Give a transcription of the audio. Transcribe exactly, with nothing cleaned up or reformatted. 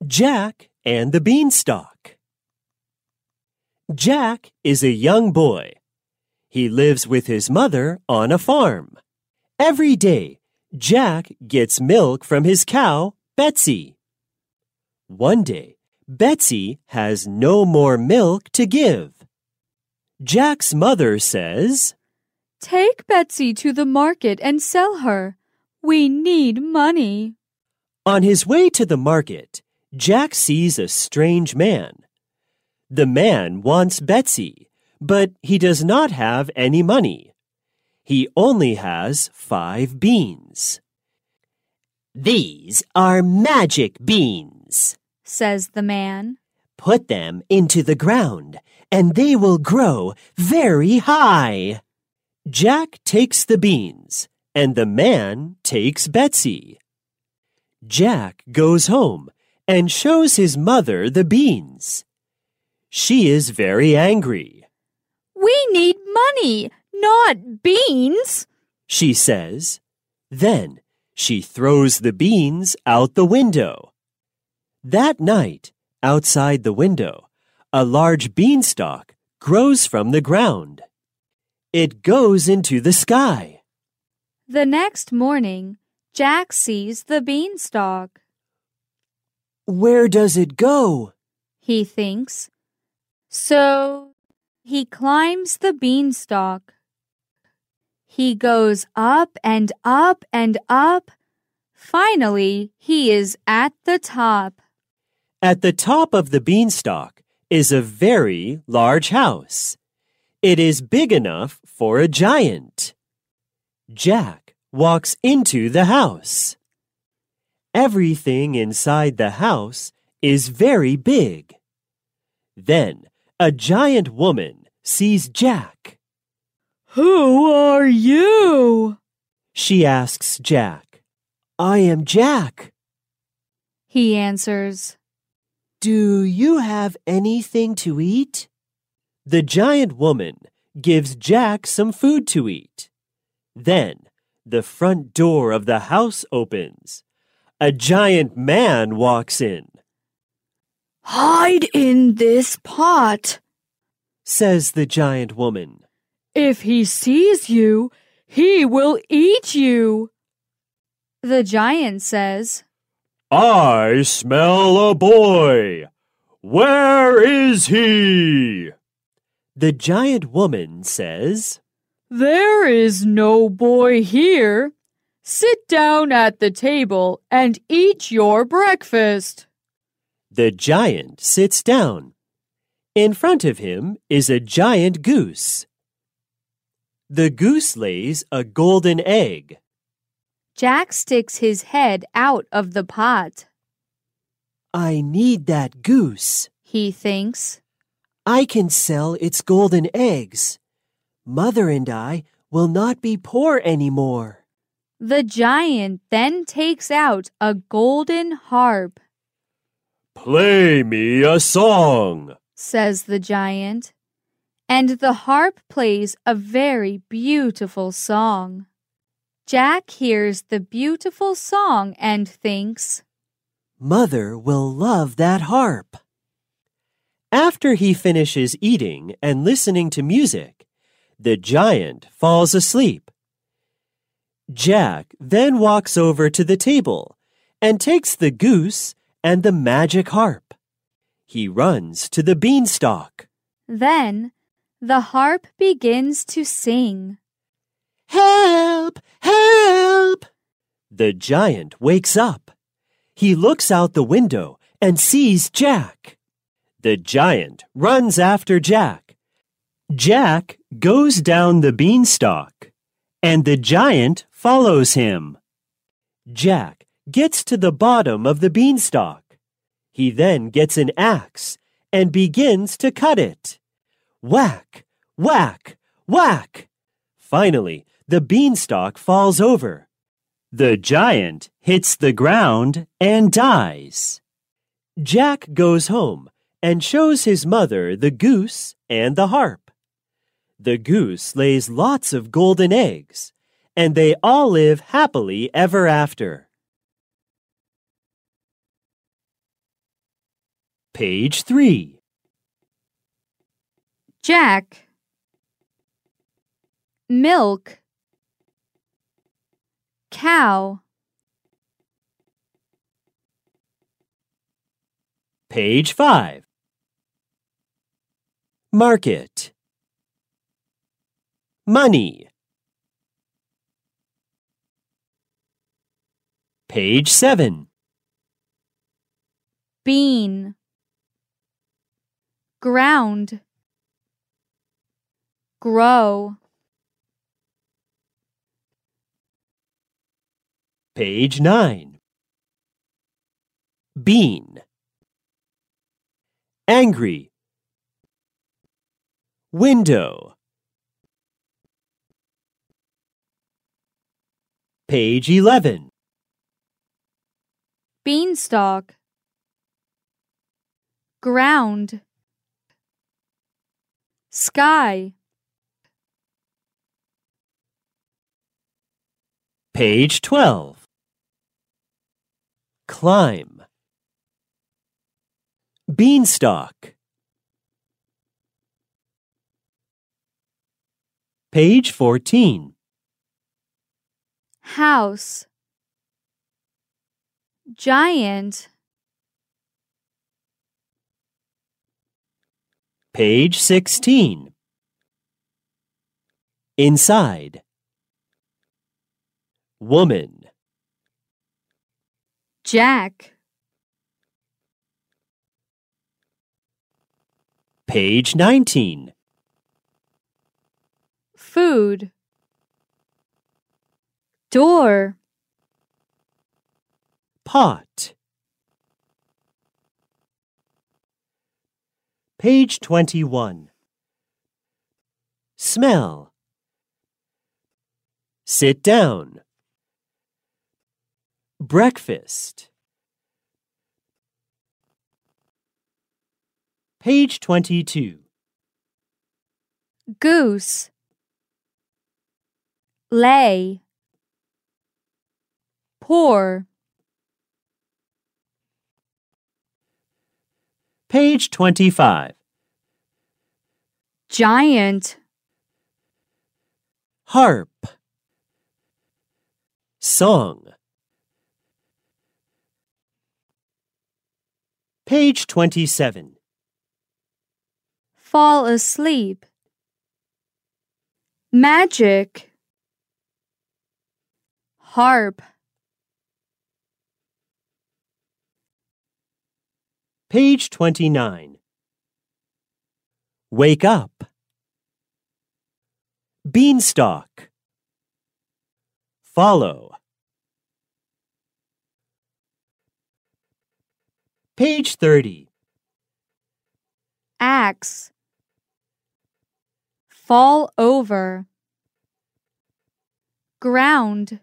Jack and the Beanstalk. Jack is a young boy. He lives with his mother on a farm. Every day, Jack gets milk from his cow, Betsy. One day, Betsy has no more milk to give. Jack's mother says, "Take Betsy to the market and sell her. We need money." On his way to the market, Jack sees a strange man. The man wants Betsy, but he does not have any money. He only has five beans. "These are magic beans," says the man. "Put them into the ground, and they will grow very high." Jack takes the beans, and the man takes Betsy. Jack goes home and shows his mother the beans. She is very angry. "We need money, not beans," she says. Then she throws the beans out the window. That night, outside the window, a large beanstalk grows from the ground. It goes into the sky. The next morning, Jack sees the beanstalk. "Where does it go?" he thinks. So he climbs the beanstalk. He goes up and up and up. Finally, he is at the top. At the top of the beanstalk is a very large house. It is big enough for a giant. Jack walks into the house. Everything inside the house is very big. Then a giant woman sees Jack. "Who are you?" she asks Jack. "I am Jack," he answers. "Do you have anything to eat?" The giant woman gives Jack some food to eat. Then the front door of the house opens. A giant man walks in. "Hide in this pot," says the giant woman. "If he sees you, he will eat you." The giant says, "I smell a boy. Where is he?" The giant woman says, "There is no boy here. Sit down at the table and eat your breakfast." The giant sits down. In front of him is a giant goose. The goose lays a golden egg. Jack sticks his head out of the pot. "I need that goose," he thinks. "I can sell its golden eggs. Mother and I will not be poor anymore." The giant then takes out a golden harp. "Play me a song," says the giant, and the harp plays a very beautiful song. Jack hears the beautiful song and thinks, "Mother will love that harp." After he finishes eating and listening to music, the giant falls asleep. Jack then walks over to the table and takes the goose and the magic harp. He runs to the beanstalk. Then the harp begins to sing. "Help! Help!" The giant wakes up. He looks out the window and sees Jack. The giant runs after Jack. Jack goes down the beanstalk, and the giant follows him. Jack gets to the bottom of the beanstalk. He then gets an axe and begins to cut it. Whack! Whack! Whack! Finally, the beanstalk falls over. The giant hits the ground and dies. Jack goes home and shows his mother the goose and the harp. The goose lays lots of golden eggs, and they all live happily ever after. Page three. Jack. Milk. Cow. Page five. Market. Money. Page seven. Bean. Ground. Grow. Page nine. Bean. Angry. Window. Page eleven. Beanstalk. Ground. Sky. Page twelve. Climb. Beanstalk. Page fourteen. House. Giant. Page sixteen. Inside. Woman. Jack. Page nineteen. Food. Door. Pot. Page twenty-one. Smell. Sit down. Breakfast. Page twenty-two. Goose. Lay. Pour. Page twenty-five. Giant. Harp. Song. Page twenty-seven. Fall asleep. Magic. Harp. Page twenty-nine. Wake up. Beanstalk. Follow. Page thirty. Axe. Fall over. Ground.